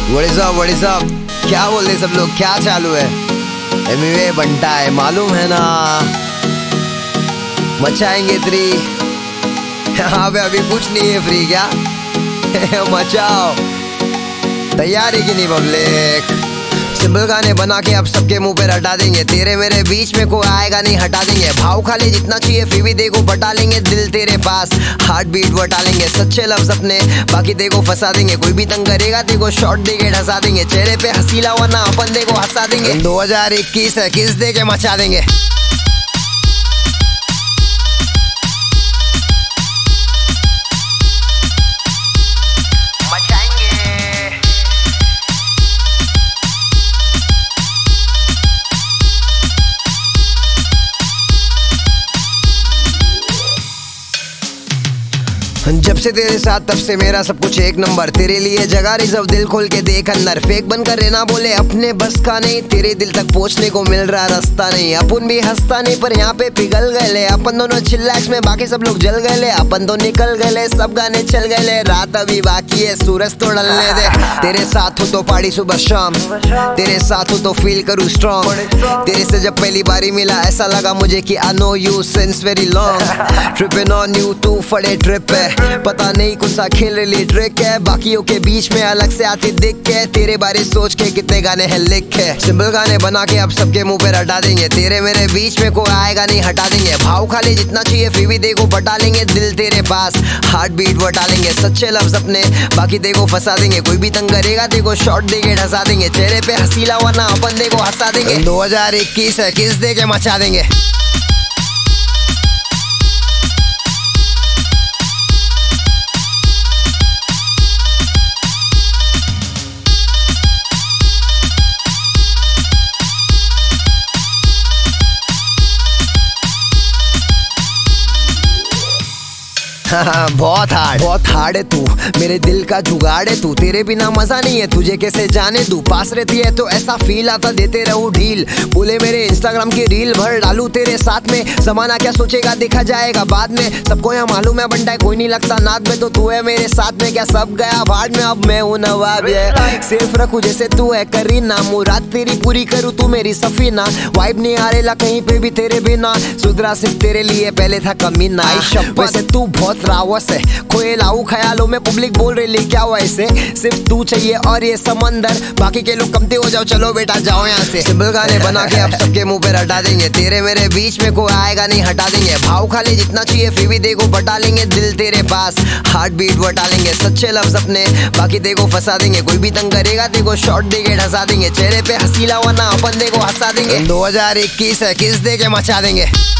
What is up? क्या बोल रहे सब लोग, क्या चालू है? एमिवे बनता है, मालूम है ना, मचाएंगे फ्री। यहाँ पे अभी कुछ नहीं है फ्री, क्या मचाओ। तैयार है कि नहीं पब्लिक? सिंपल गाने बना के अब सबके मुंह पे रटा देंगे। तेरे मेरे बीच में कोई आएगा नहीं, हटा देंगे। भाव खा ले जितना चाहिए, फिर भी देखो बटा लेंगे। दिल तेरे पास, हार्ट बीट बटा लेंगे। सच्चे लफ्ज अपने, बाकी देखो फंसा देंगे। कोई भी तंग करेगा देखो शॉट देके ढसा देंगे। चेहरे पे हंसी लावाना, अपन देखो हंसा देंगे। 2021 है, किस दे के मचा देंगे। जब से तेरे साथ तब से मेरा सब कुछ एक नंबर। तेरे लिए जगह रिजर्व, दिल खोल के देख अंदर। फेक बनकर रहना बोले अपने बस का नहीं। तेरे दिल तक पहुंचने को मिल रहा रास्ता नहीं। अपन भी हंसता नहीं पर यहाँ पे पिघल गए ले। अपन दोनों चिल्लैक्स में, बाकी सब लोग जल गए ले। अपन तो निकल गए ले, सब गाने चल गए ले। रात अभी बाकी है, सूरज तो ढलने दे। तेरे साथ हो तो पार्टी सुबह शाम, तेरे साथ हो तो फील करूँ स्ट्रॉन्ग। तेरे से जब पहली बारी मिला ऐसा लगा मुझे कि I know you since very long। Tripping on you, तू फड़े ट्रिप है। पता नहीं कौन सा खेल रिली ट्रिक है। बाकियों के बीच में अलग से आती दिख के। तेरे बारे सोच के कितने गाने हैं लिखे। सिंपल गाने बना के अब सबके मुंह पे रटा देंगे। तेरे मेरे बीच में कोई आएगा नहीं, हटा देंगे। भाव खा ले जितना चाहिए, फिर भी देखो बटा लेंगे। दिल तेरे पास, हार्ट बीट बटा लेंगे। सच्चे लफ्ज अपने, बाकी देखो फंसा देंगे। कोई भी तंग करेगा देखो शॉट देके ढसा देंगे। चेहरे पे हंसी लावाना, अपन देखो हंसा देंगे। 2021 है, किस दे के मचा देंगे। बहुत हार्ड है तू, मेरे दिल का जुगाड़ है तू। तेरे बिना मजा नहीं है, तुझे कैसे जाने दूं। पास रहती है तो ऐसा फील आता, देते रहूं ढील। बोले मेरे इंस्टाग्राम की रील भर डालू तेरे साथ में। जमाना क्या सोचेगा देखा जाएगा बाद में। सबको यहाँ मालूम है बनता है कोई नहीं लगता नाद में। तो तू है मेरे साथ में, क्या सब गया भाड़ में। अब मैं हूँ नवाब है, सिर्फ रखू जैसे तू है करीना। मुराद तेरी पूरी करूँ, तू मेरी सफीना। वाइब नहीं आ रेला कहीं पे भी तेरे बिना। सुधरा सिर्फ तेरे लिए, पहले था कमीना। वैसे तू बहुत रावस है, खोए लाऊ ख्यालों में। पब्लिक बोल रही क्या हुआ इसे, सिर्फ तू चाहिए और ये समंदर। बाकी के लोग कमते हो जाओ, चलो बेटा जाओ यहाँ से। सिंपल गाने बना के अब सबके मुंह पे रटा देंगे। तेरे मेरे बीच में कोई आएगा नहीं, हटा देंगे। भाव खा ले जितना चाहिए, फिर भी देखो बटा लेंगे। दिल तेरे पास, हार्ट बीट बटा लेंगे। सच्चे लफ्ज अपने, बाकी देखो फंसा देंगे। कोई भी तंग करेगा देखो शॉट देके ढसा देंगे। चेहरे पे हंसी लावाना, अपन देखो हंसा देंगे। 2021 है, किस दे के मचा देंगे।